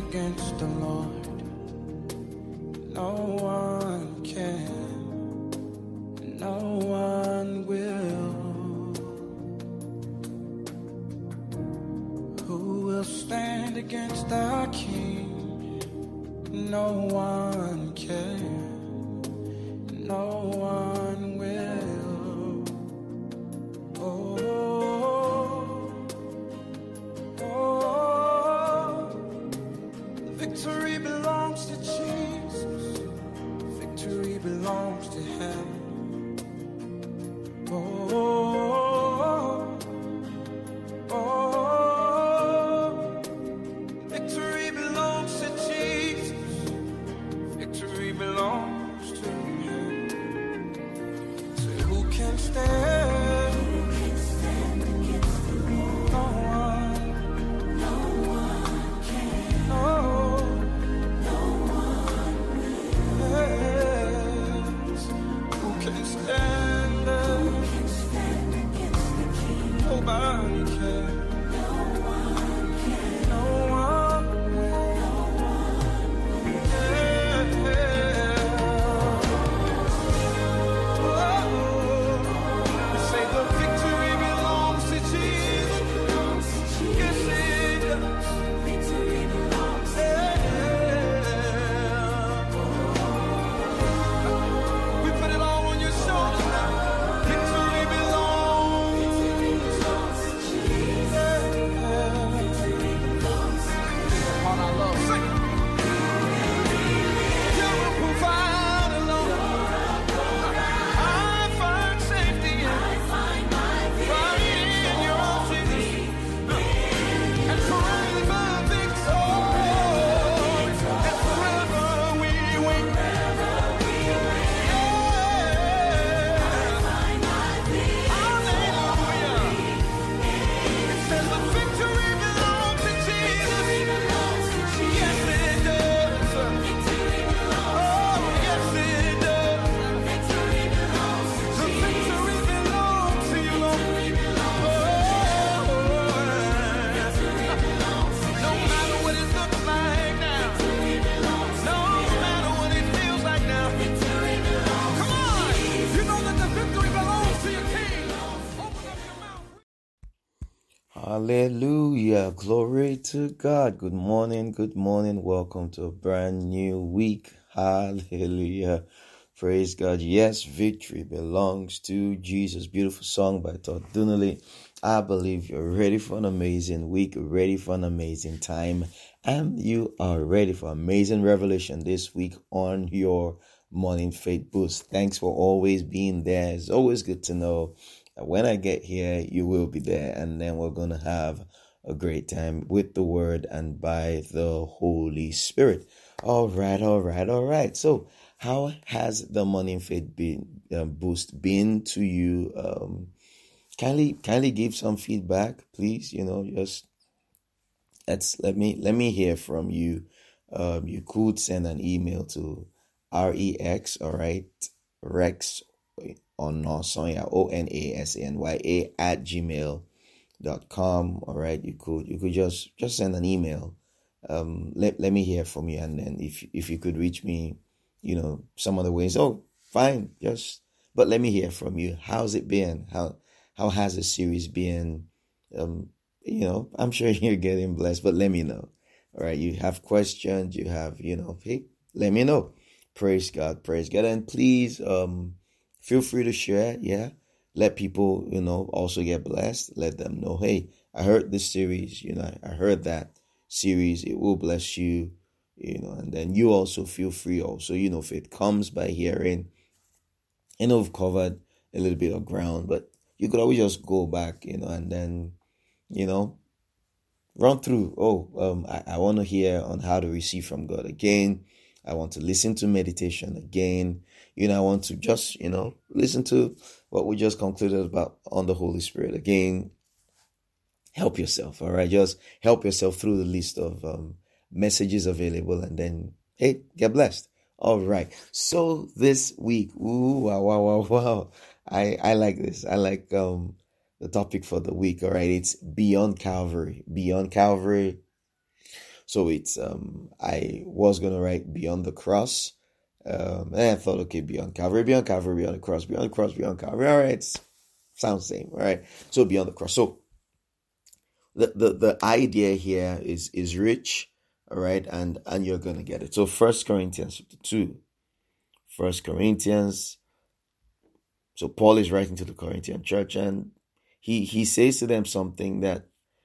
against the Lord. No one can, no one will. Who will stand against our King? No one can, no one will. Victory belongs to Jesus. Victory belongs to Him. Victory belongs to Jesus. Victory belongs to Him. So who can stand? Who can stand against the Lord? No one. No one can. No. No one will. Yes. Who can stand? Who can stand against the King? Nobody can. No one can. No one will. No one will. You say the victory belongs to Jesus. Yes, it does. Victory belongs to We put it all on your shoulders now. Victory belongs to Jesus. Victory belongs to Jesus. On our love, sing. You're a provider, Lord. I find safety in right in your arms, Jesus. And forever victorious. And forever we win. Hallelujah. It says the victory belongs to Jesus. Yes, it does. Oh, yes, it does. The victory belongs to you, Lord. No matter what it looks like now. No matter what it feels like now. Come on. You know that the victory belongs to your King. Open up your mouth. Hallelujah. Glory to God. Good morning. Good morning. Welcome to a brand new week. Hallelujah. Praise God. Yes, victory belongs to Jesus. Beautiful song by Todd Dunley. I believe you're ready for an amazing week, ready for an amazing time, and you are ready for amazing revelation this week on your Morning Faith Boost. Thanks for always being there. It's always good to know that when I get here, you will be there, and then we're going to have a great time with the Word and by the Holy Spirit. All right. So, how has the Morning Faith Boost been to you? Kindly give some feedback, please. Just let me hear from you. You could send an email to REX, all right, Rex Onasanya, ONASANYA @gmail.com. All right, you could just send an email. Let me hear from you, and then if you could reach me, some other ways. Oh, fine, but let me hear from you. How's it been? How has the series been? I'm sure you're getting blessed, but let me know. All right, you have questions, you have, hey, let me know. Praise God. And please, feel free to share. Yeah. Let people, also get blessed. Let them know, hey, I heard this series, I heard that series. It will bless you, and then you also feel free also, faith comes by hearing. We've covered a little bit of ground, but you could always just go back, and then, run through. I want to hear on how to receive from God again. I want to listen to meditation again. I want to just, listen to what we just concluded about on the Holy Spirit again. Help yourself, all right? Just help yourself through the list of messages available, and then, hey, get blessed. All right. So this week, wow. I like this. I like the topic for the week. All right. It's Beyond Calvary. Beyond Calvary. So it's I was gonna write beyond the cross. And I thought, okay, beyond Calvary, beyond the cross, beyond Calvary. All right, sounds same, all right? So beyond the cross. So the idea here is rich, all right, and you're gonna get it. So 1 Corinthians chapter 2. 1 Corinthians. So Paul is writing to the Corinthian church, and he says to them something that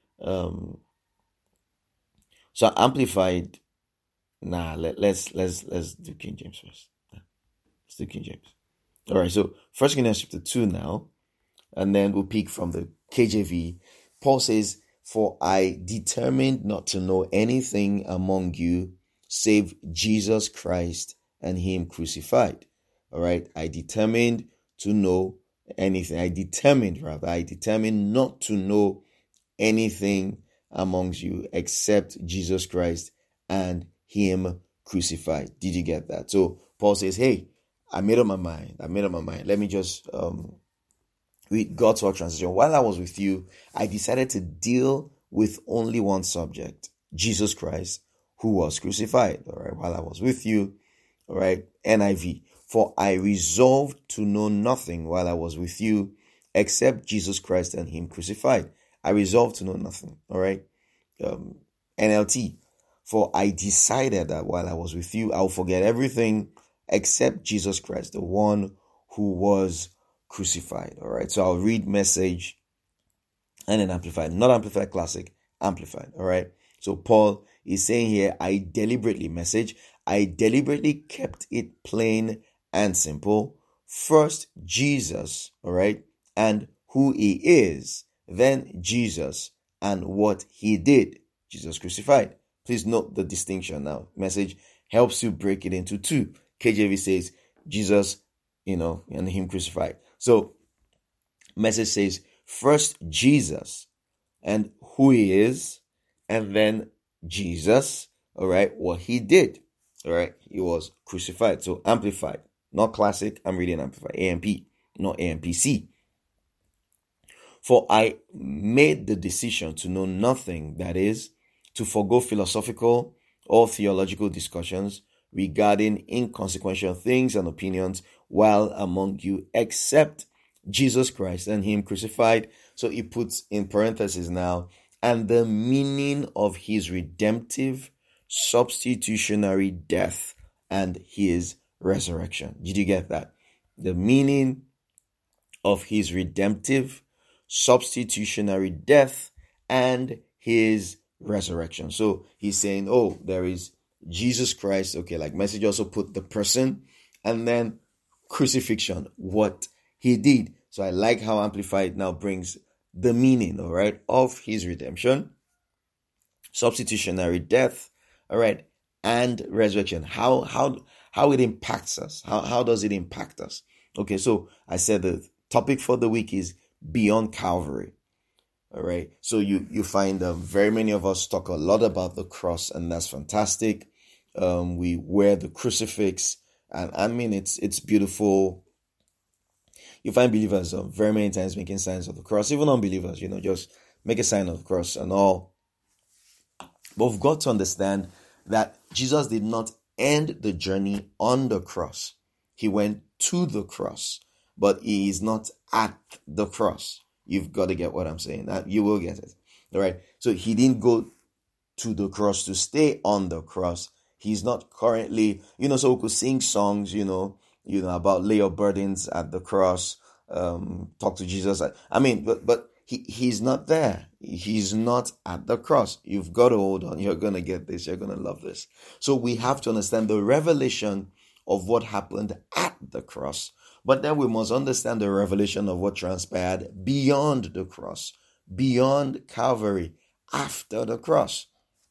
so Amplified. Let's do King James first. Let's do King James. All right, so 1 Corinthians chapter 2 now, and then we'll pick from the KJV. Paul says, "For I determined not to know anything among you save Jesus Christ and him crucified." All right, I determined to know anything. I determined not to know anything amongst you except Jesus Christ and him crucified. Did you get that? So Paul says, hey, I made up my mind. Let me just read God's Word translation. While I was with you, I decided to deal with only one subject, Jesus Christ, who was crucified. All right, while I was with you, all right, NIV. For I resolved to know nothing while I was with you except Jesus Christ and him crucified. I resolved to know nothing. All right. NLT. For I decided that while I was with you, I'll forget everything except Jesus Christ, the one who was crucified. All right. So I'll read Message and then Amplified, not Amplified Classic, Amplified. All right. So Paul is saying here, I deliberately kept it plain and simple. First, Jesus, all right, and who he is. Then Jesus and what he did. Jesus crucified. Please note the distinction now. Message helps you break it into two. KJV says Jesus, and him crucified. So Message says first Jesus and who he is, and then Jesus, all right, what he did. All right, he was crucified. So Amplified, not Classic. I'm reading Amplified. AMP, not AMPC. For I made the decision to know nothing, that is, to forego philosophical or theological discussions regarding inconsequential things and opinions while among you, except Jesus Christ and him crucified. So he puts in parentheses now, and the meaning of his redemptive substitutionary death and his resurrection. Did you get that? The meaning of his redemptive substitutionary death and his resurrection. So he's saying, oh, there is Jesus Christ. Okay, like Message also put the person, and then crucifixion, what he did. So I like how Amplified now brings the meaning, all right, of his redemption, substitutionary death, all right, and resurrection. How it impacts us. How does it impact us? Okay, so I said the topic for the week is beyond Calvary. All right, so you find very many of us talk a lot about the cross, and that's fantastic. We wear the crucifix, and I mean it's beautiful. You find believers very many times making signs of the cross, even unbelievers, just make a sign of the cross and all. But we've got to understand that Jesus did not end the journey on the cross. He went to the cross, but he is not at the cross. You've got to get what I'm saying. You will get it. All right. So he didn't go to the cross to stay on the cross. He's not currently, so we could sing songs, about lay your burdens at the cross, talk to Jesus. But he's not there. He's not at the cross. You've got to hold on. You're going to get this. You're going to love this. So we have to understand the revelation of what happened at the cross. But then we must understand the revelation of what transpired beyond the cross, beyond Calvary, after the cross.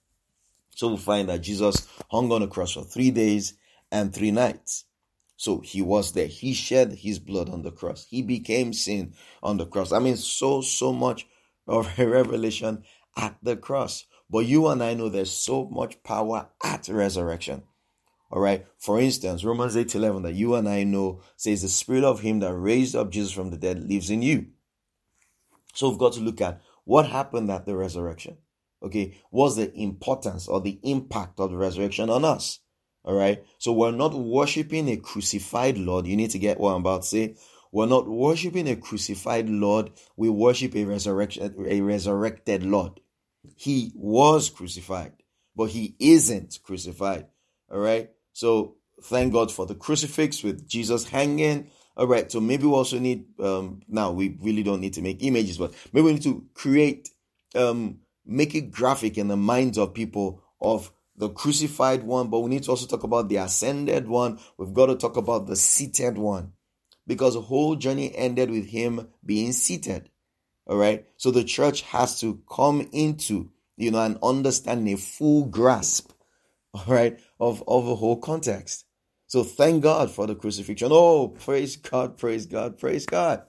So we find that Jesus hung on the cross for 3 days and 3 nights. So he was there. He shed his blood on the cross. He became sin on the cross. So much of a revelation at the cross. But you and I know there's so much power at resurrection. All right. For instance, Romans 8:11 that you and I know says the spirit of him that raised up Jesus from the dead lives in you. So we've got to look at what happened at the resurrection. Okay, what's the importance or the impact of the resurrection on us? All right, so we're not worshiping a crucified Lord. You need to get what I'm about to say. We're not worshiping a crucified Lord. We worship a resurrected Lord. He was crucified, but he isn't crucified. All right, so thank God for the crucifix with Jesus hanging. All right, so maybe we also need, now we really don't need to make images, but maybe we need to create, make it graphic in the minds of people of the crucified one, but we need to also talk about the ascended one. We've got to talk about the seated one, because the whole journey ended with him being seated. All right, so the church has to come into, and understand a full grasp, all right, of the whole context. So thank God for the crucifixion. Oh, praise God, praise God, praise God,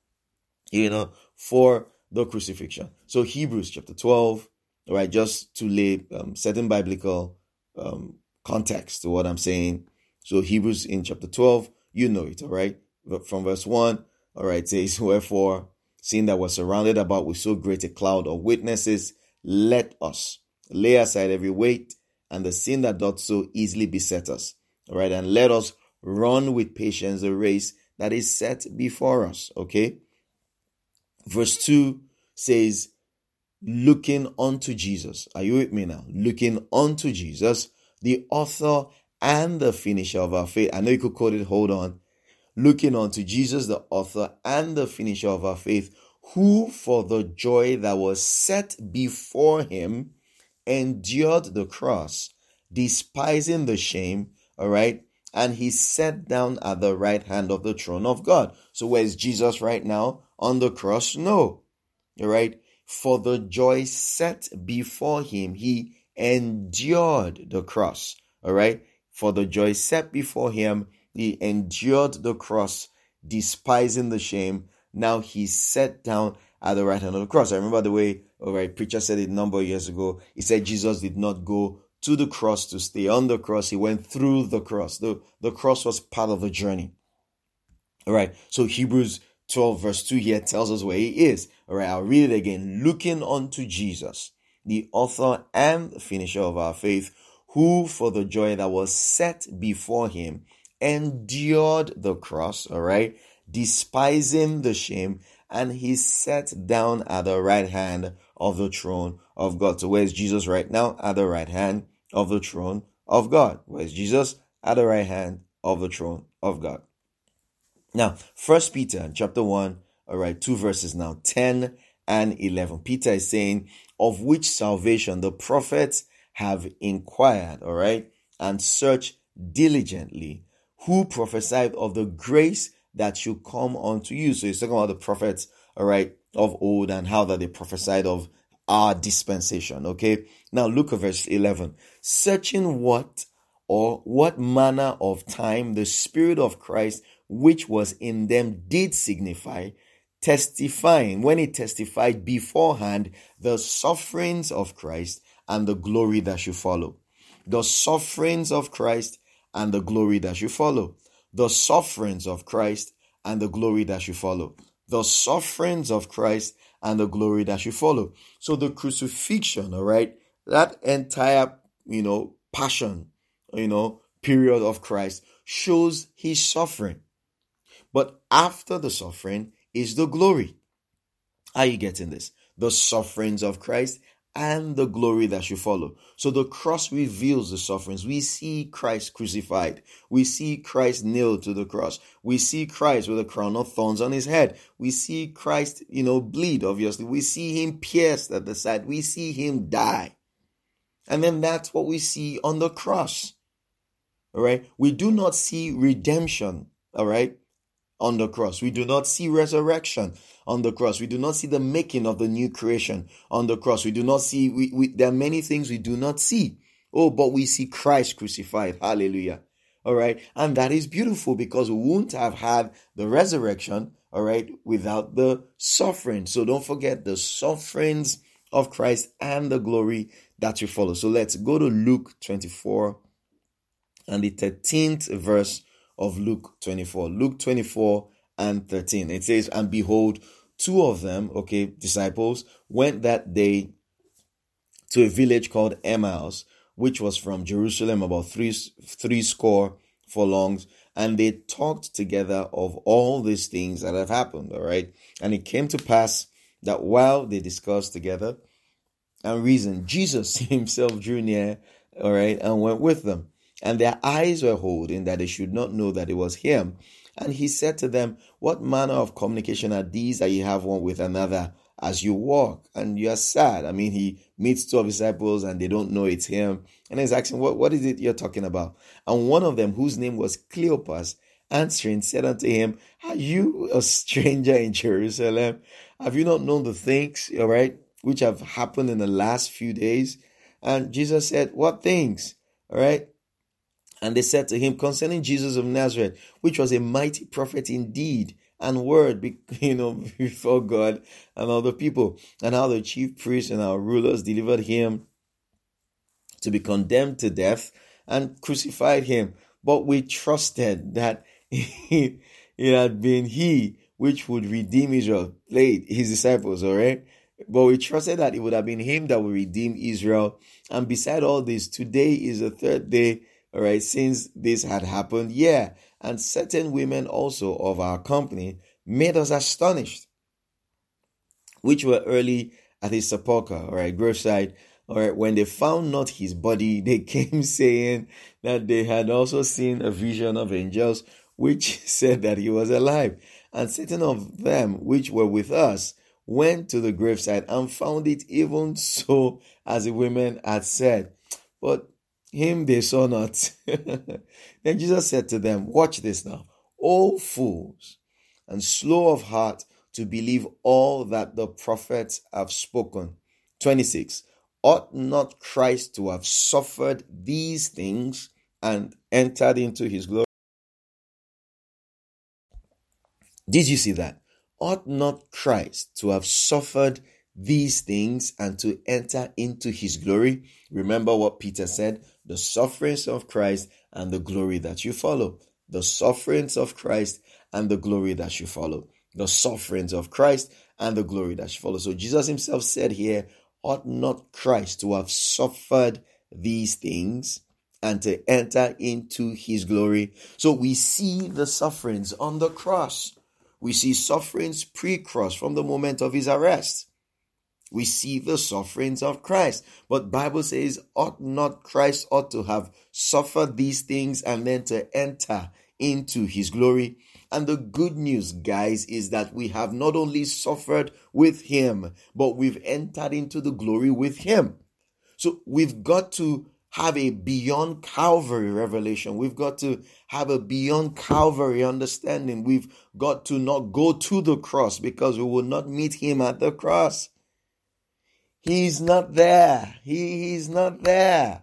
for the crucifixion. So Hebrews chapter 12, all right, just to lay certain biblical context to what I'm saying. So Hebrews in chapter 12, you know it, all right, from verse 1, all right, says, wherefore, seeing that we're surrounded about with so great a cloud of witnesses, let us lay aside every weight and the sin that doth so easily beset us. All right, and let us run with patience the race that is set before us. Okay. Verse 2 says, looking unto Jesus. Are you with me now? Looking unto Jesus, the author and the finisher of our faith. I know you could quote it. Hold on. Looking unto Jesus, the author and the finisher of our faith, who for the joy that was set before him endured the cross, despising the shame. All right. And he sat down at the right hand of the throne of God. So where's Jesus right now? On the cross? No. All right. For the joy set before him, he endured the cross. All right. For the joy set before him, he endured the cross, despising the shame. Now he sat down at the right hand of the cross. I remember the way, all right, preacher said it a number of years ago. He said Jesus did not go to the cross to stay on the cross. He went through the cross. The cross was part of the journey. All right. So Hebrews 12 verse 2 here tells us where he is. All right. I'll read it again. Looking unto Jesus, the author and finisher of our faith, who for the joy that was set before him endured the cross. All right. Despising the shame, and he sat down at the right hand of the throne of God. So where's Jesus right now? At the right hand of the throne of God. Where's Jesus? At the right hand of the throne of God. Now, 1 Peter chapter 1, all right, 2 verses now, 10 and 11. Peter is saying, of which salvation the prophets have inquired, all right, and searched diligently, who prophesied of the grace that should come unto you. So he's talking about the prophets, all right, of old, and how that they prophesied of our dispensation. Okay. Now look at verse 11. Searching what manner of time the Spirit of Christ which was in them did signify, testifying, when it testified beforehand, the sufferings of Christ and the glory that should follow. The sufferings of Christ and the glory that should follow. The sufferings of Christ and the glory that should follow. The sufferings of Christ and the glory that should follow. So the crucifixion, all right, that entire, passion, period of Christ shows his suffering. But after the suffering is the glory. Are you getting this? The sufferings of Christ and the glory that should follow. So the cross reveals the sufferings. We see Christ crucified. We see Christ nailed to the cross. We see Christ with a crown of thorns on his head. We see Christ, bleed, obviously. We see him pierced at the side. We see him die. And then that's what we see on the cross. All right. We do not see redemption. All right. On the cross. We do not see resurrection on the cross. We do not see the making of the new creation on the cross. We do not see, there are many things we do not see. Oh, but we see Christ crucified. Hallelujah. All right. And that is beautiful, because we wouldn't have had the resurrection, all right, without the suffering. So don't forget the sufferings of Christ and the glory that will follow. So let's go to Luke 24 and the 13th verse of Luke 24. Luke 24 and 13. It says, and behold, two of them, disciples, went that day to a village called Emmaus, which was from Jerusalem about three score furlongs, and they talked together of all these things that have happened. All right. And it came to pass that while they discussed together and reasoned, Jesus himself drew near, all right, and went with them. And their eyes were holding that they should not know that it was him. And he said to them, what manner of communication are these that you have one with another as you walk? And you are sad. I mean, he meets two of his disciples and they don't know it's him. And he's asking, what is it you're talking about? And one of them, whose name was Cleopas, answering, said unto him, are you a stranger in Jerusalem? Have you not known the things, all right, which have happened in the last few days? And Jesus said, what things? All right. And they said to him concerning Jesus of Nazareth, which was a mighty prophet indeed and word, before God and all the people, and how the chief priests and our rulers delivered him to be condemned to death and crucified him. But we trusted that it had been he which would redeem Israel, his disciples, all right? But we trusted that it would have been him that would redeem Israel. And beside all this, today is the third day, all right, since this had happened. Yeah. And certain women also of our company made us astonished, which were early at his sepulchre, all right, graveside. All right, when they found not his body, they came saying that they had also seen a vision of angels, which said that he was alive. And certain of them which were with us went to the graveside and found it even so as the women had said. But him they saw not. Then Jesus said to them, watch this now, O fools, and slow of heart to believe all that the prophets have spoken. 26. Ought not Christ to have suffered these things and entered into his glory? Did you see that? Ought not Christ to have suffered these things and to enter into his glory? Remember what Peter said, the sufferings of Christ and the glory that you follow. The sufferings of Christ and the glory that you follow. The sufferings of Christ and the glory that you follow. So Jesus himself said here, ought not Christ to have suffered these things and to enter into his glory? So we see the sufferings on the cross. We see sufferings pre-cross from the moment of his arrest. We see the sufferings of Christ. But Bible says, ought not Christ ought to have suffered these things and then to enter into his glory? And the good news, guys, is that we have not only suffered with him, but we've entered into the glory with him. So we've got to have a beyond Calvary revelation. We've got to have a beyond Calvary understanding. We've got to not go to the cross because we will not meet him at the cross. He's not there. He's not there.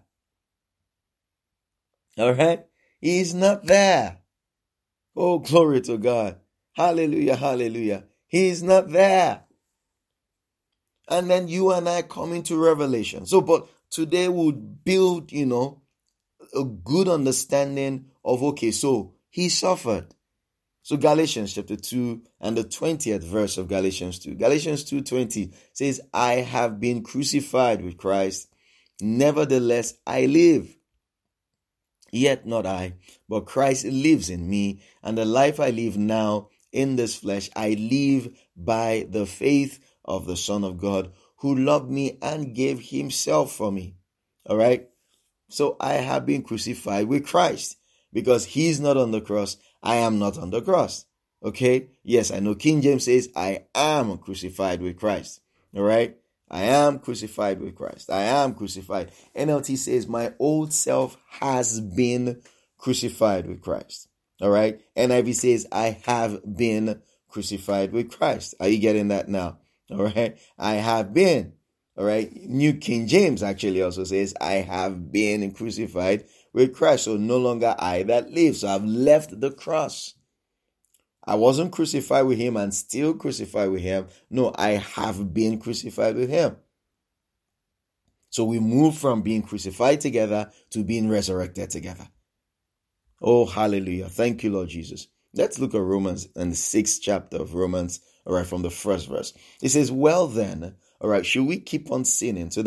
All right? He's not there. Oh, glory to God. Hallelujah, hallelujah. He's not there. And then you and I come into Revelation. So, but today we'll build, a good understanding of, okay, so he suffered. So Galatians chapter 2 and the 20th verse of Galatians 2. Galatians 2:20 says, I have been crucified with Christ. Nevertheless, I live. Yet not I, but Christ lives in me. And the life I live now in this flesh, I live by the faith of the Son of God, who loved me and gave himself for me. All right. So I have been crucified with Christ because he's not on the cross. I am not on the cross. Okay. Yes, I know King James says I am crucified with Christ. All right. I am crucified with Christ. I am crucified. NLT says my old self has been crucified with Christ. All right. NIV says I have been crucified with Christ. Are you getting that now? All right. I have been. All right. New King James actually also says I have been crucified with Christ. So no longer I that live. So I've left the cross. I wasn't crucified with him and still crucified with him. No, I have been crucified with him. So we move from being crucified together to being resurrected together. Oh, hallelujah. Thank you, Lord Jesus. Let's look at Romans and the 6th chapter of Romans, all right, from the first verse. It says, well then, all right, should we keep on sinning so that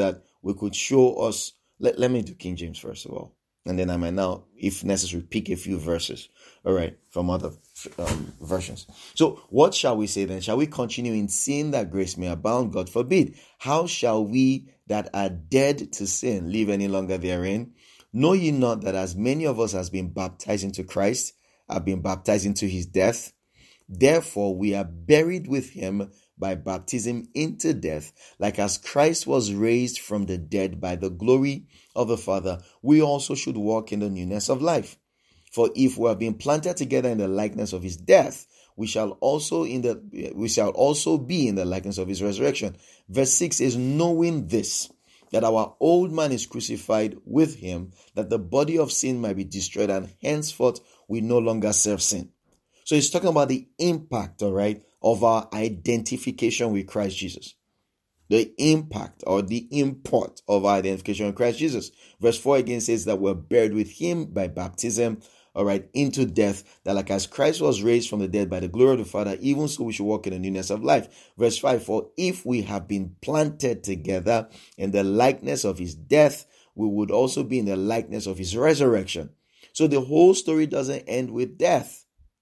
we could show us. Let me do King James first of all, and then I might now, if necessary, pick a few verses, all right, from other versions. So what shall we say then? Shall we continue in sin that grace may abound? God forbid. How shall we that are dead to sin live any longer therein? Know ye not that as many of us as been baptized into Christ have been baptized into his death? Therefore we are buried with him by baptism into death, like as Christ was raised from the dead by the glory of the Father, we also should walk in the newness of life. For if we have been planted together in the likeness of his death, we shall also be in the likeness of his resurrection. Verse 6 is, knowing this, that our old man is crucified with him, that the body of sin might be destroyed, and henceforth we no longer serve sin. So he's talking about the impact, all right, of our identification with Christ Jesus. The impact or the import of our identification with Christ Jesus. Verse 4 again says that we're buried with him by baptism, all right, into death, that like as Christ was raised from the dead by the glory of the Father, even so we should walk in the newness of life. Verse 5, for if we have been planted together in the likeness of his death, we would also be in the likeness of his resurrection. So the whole story doesn't end with death.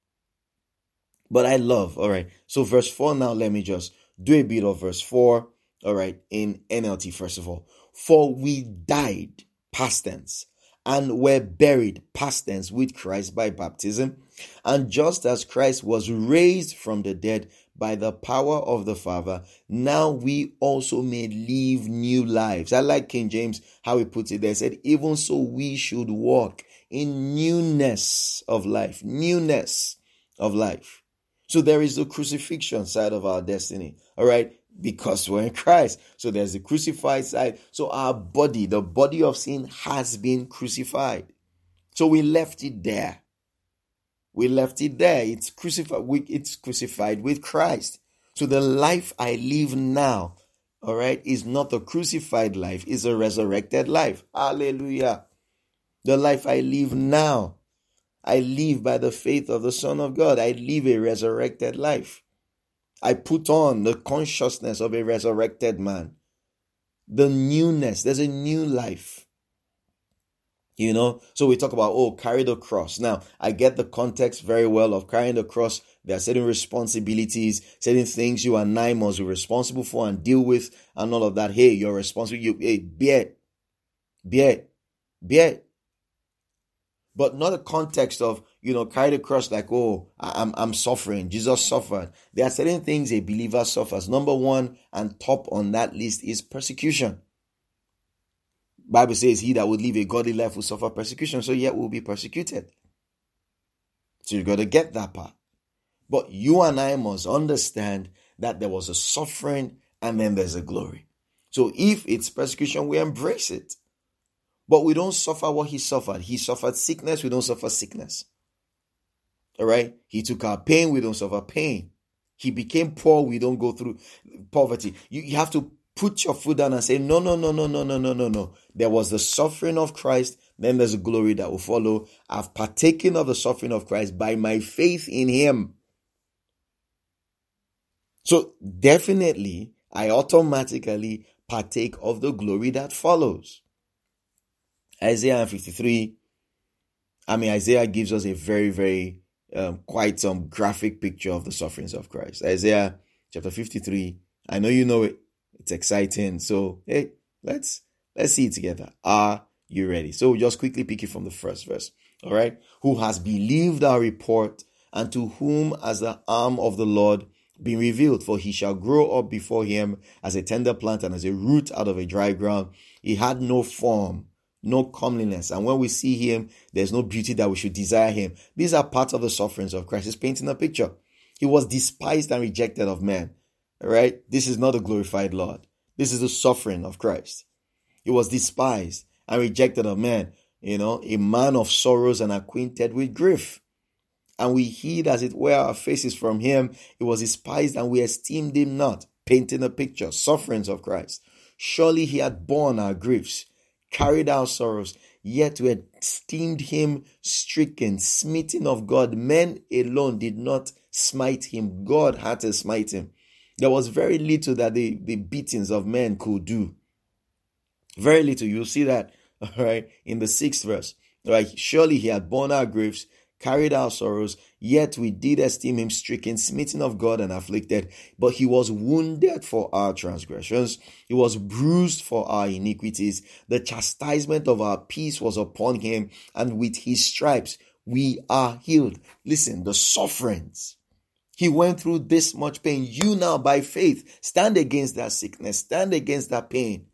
But I love, all right. So verse 4 now, let me just do a bit of verse 4, all right, in NLT first of all. For we died, past tense, and were buried, past tense, with Christ by baptism. And just as Christ was raised from the dead by the power of the Father, now we also may live new lives. I like King James, how he puts it there. He said, even so we should walk in newness of life. Newness of life. So there is the crucifixion side of our destiny, all right, because we're in Christ. So there's the crucified side. So our body, the body of sin, has been crucified. So we left it there. We left it there. It's crucified. It's crucified with Christ. So the life I live now, all right, is not a crucified life. It's a resurrected life. Hallelujah. The life I live now, I live by the faith of the Son of God. I live a resurrected life. I put on the consciousness of a resurrected man. The newness. There's a new life. You know, so we talk about, carry the cross. Now, I get the context very well of carrying the cross. There are certain responsibilities, certain things you and I must be responsible for and deal with and all of that. Hey, you're responsible. Bear it. But not a context of, carry the cross like, I'm suffering. Jesus suffered. There are certain things a believer suffers. Number one and top on that list is persecution. Bible says he that would live a godly life will suffer persecution. So yet will be persecuted. So you got to get that part. But you and I must understand that there was a suffering and then there's a glory. So if it's persecution, we embrace it. But we don't suffer what he suffered. He suffered sickness. We don't suffer sickness. All right. He took our pain. We don't suffer pain. He became poor. We don't go through poverty. You have to put your foot down and say, no. There was the suffering of Christ. Then there's a glory that will follow. I've partaken of the suffering of Christ by my faith in him. So definitely, I automatically partake of the glory that follows. Isaiah 53, Isaiah gives us a very, very, quite some graphic picture of the sufferings of Christ. Isaiah chapter 53, I know you know it. It's exciting. So, hey, let's see it together. Are you ready? So, we'll just quickly pick it from the first verse. All right. Who has believed our report, and to whom has the arm of the Lord been revealed? For he shall grow up before him as a tender plant and as a root out of a dry ground. He had no form, no comeliness. And when we see him, there's no beauty that we should desire him. These are parts of the sufferings of Christ. He's painting a picture. He was despised and rejected of men. All right. This is not a glorified Lord. This is the suffering of Christ. He was despised and rejected of men. A man of sorrows and acquainted with grief. And we hid, as it were, our faces from him. He was despised and we esteemed him not. Painting a picture, sufferings of Christ. Surely he had borne our griefs, carried our sorrows, yet we had esteemed him stricken, smitten of God. Men alone did not smite him. God had to smite him. There was very little that the beatings of men could do. Very little. You'll see that, all right, in the 6th verse. Right? Surely he had borne our griefs, carried our sorrows, yet we did esteem him stricken, smitten of God, and afflicted. But he was wounded for our transgressions, he was bruised for our iniquities. The chastisement of our peace was upon him, and with his stripes we are healed. Listen, the sufferings. He went through this much pain. You now, by faith, stand against that sickness, stand against that pain.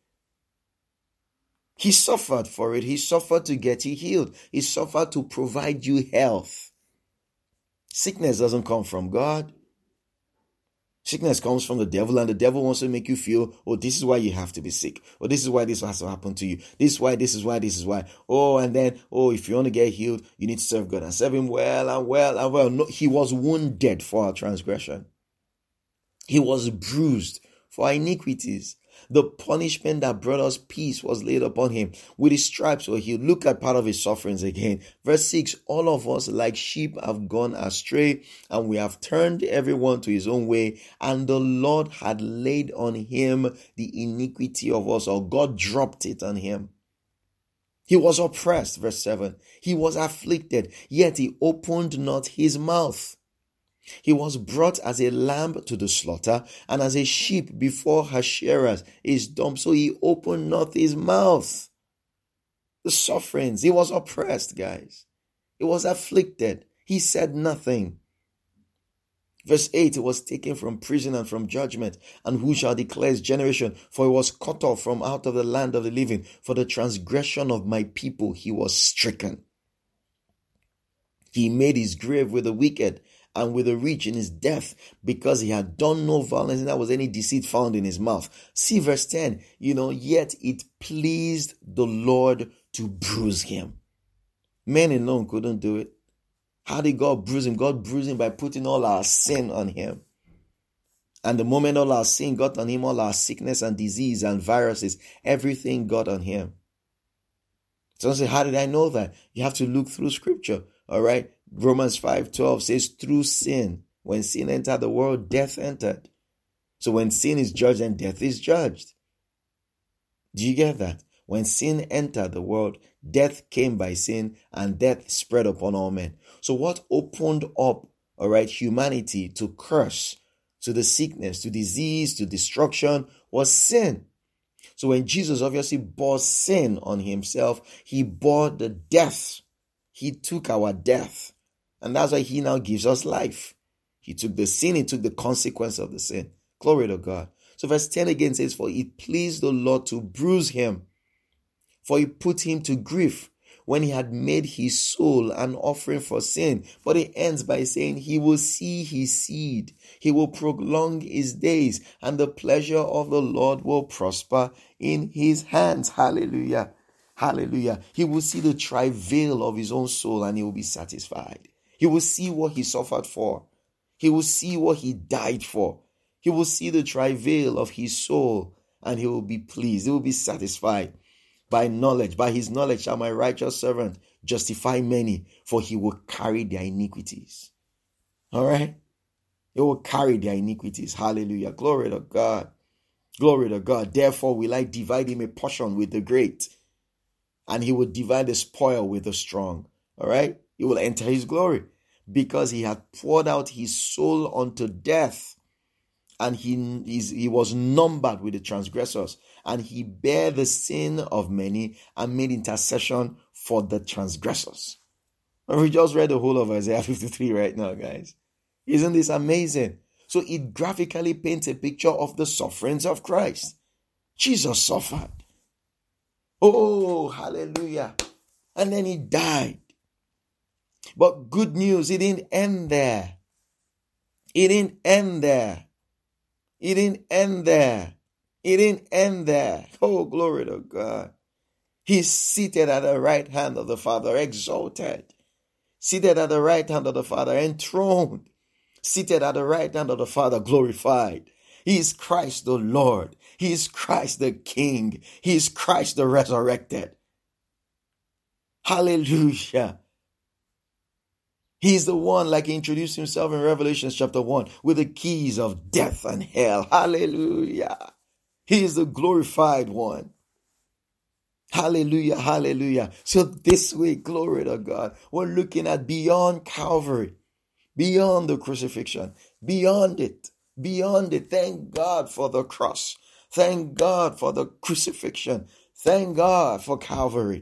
He suffered for it. He suffered to get you healed. He suffered to provide you health. Sickness doesn't come from God. Sickness comes from the devil, and the devil wants to make you feel, oh, this is why you have to be sick. Or this is why this has to happen to you. This is why, this is why, this is why. Oh, and then, oh, if you want to get healed, you need to serve God and serve him well and well and well. No, he was wounded for our transgression. He was bruised for our iniquities. The punishment that brought us peace was laid upon him. With his stripes were healed. Look at part of his sufferings again. Verse 6, all of us like sheep have gone astray, and we have turned everyone to his own way, and the Lord had laid on him the iniquity of us, or God dropped it on him. He was oppressed, verse 7. He was afflicted, yet he opened not his mouth. He was brought as a lamb to the slaughter, and as a sheep before her shearers is dumb, so he opened not his mouth. The sufferings, he was oppressed, guys. He was afflicted. He said nothing. Verse 8, he was taken from prison and from judgment, and who shall declare his generation? For he was cut off from out of the land of the living. For the transgression of my people he was stricken. He made his grave with the wicked, and with the rich in his death, because he had done no violence, and there was any deceit found in his mouth. See verse 10, yet it pleased the Lord to bruise him. Men alone couldn't do it. How did God bruise him? God bruised him by putting all our sin on him. And the moment all our sin got on him, all our sickness and disease and viruses, everything got on him. Someone say, how did I know that? You have to look through scripture, all right? Romans 5:12 says, through sin, when sin entered the world, death entered. So when sin is judged, then death is judged. Do you get that? When sin entered the world, death came by sin, and death spread upon all men. So what opened up, all right, humanity to curse, to the sickness, to disease, to destruction, was sin. So when Jesus obviously bore sin on himself, he bore the death. He took our death. And that's why he now gives us life. He took the sin, he took the consequence of the sin. Glory to God. So verse 10 again says, for it pleased the Lord to bruise him, for he put him to grief when he had made his soul an offering for sin. But it ends by saying, he will see his seed, he will prolong his days, and the pleasure of the Lord will prosper in his hands. Hallelujah. Hallelujah. He will see the travail of his own soul, and he will be satisfied. He will see what he suffered for. He will see what he died for. He will see the travail of his soul, and he will be pleased. He will be satisfied. By his knowledge shall my righteous servant justify many, for he will carry their iniquities. All right? He will carry their iniquities. Hallelujah. Glory to God. Glory to God. Therefore will I divide him a portion with the great, and he will divide the spoil with the strong. All right? He will enter his glory, because he had poured out his soul unto death, and he was numbered with the transgressors, and he bare the sin of many and made intercession for the transgressors. And we just read the whole of Isaiah 53 right now, guys. Isn't this amazing? So it graphically paints a picture of the sufferings of Christ. Jesus suffered. Oh, hallelujah. And then he died. But good news, it didn't end there. It didn't end there. It didn't end there. It didn't end there. Oh, glory to God. He's seated at the right hand of the Father, exalted. Seated at the right hand of the Father, enthroned. Seated at the right hand of the Father, glorified. He is Christ the Lord. He is Christ the King. He is Christ the resurrected. Hallelujah. He's the one, like he introduced himself in Revelation chapter 1, with the keys of death and hell. Hallelujah. He is the glorified one. Hallelujah, hallelujah. So this week, glory to God, we're looking at beyond Calvary, beyond the crucifixion, beyond it, beyond it. Thank God for the cross. Thank God for the crucifixion. Thank God for Calvary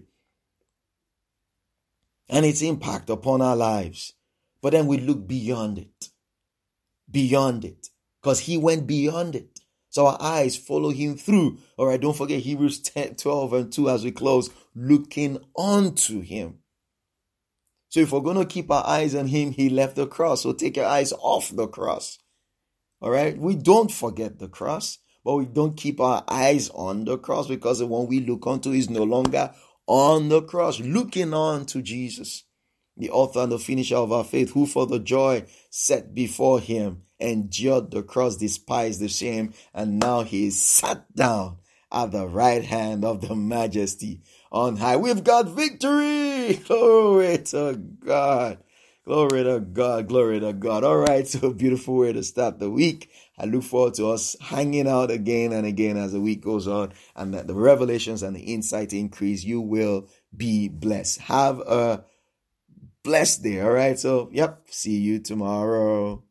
and its impact upon our lives. But then we look beyond it, because he went beyond it. So our eyes follow him through. All right, don't forget Hebrews 12 and 2 as we close, looking unto him. So if we're going to keep our eyes on him, he left the cross. So take your eyes off the cross. All right, we don't forget the cross, but we don't keep our eyes on the cross, because the one we look unto is no longer on the cross. Looking on to Jesus, the author and the finisher of our faith, who for the joy set before him endured the cross, despised the shame, and now he is sat down at the right hand of the Majesty on high. We've got victory. Glory to God. Glory to God. Glory to God. All right. So a beautiful way to start the week. I look forward to us hanging out again and again as the week goes on, and that the revelations and the insight increase. You will be blessed. Have a blessed day. All right. So, see you tomorrow.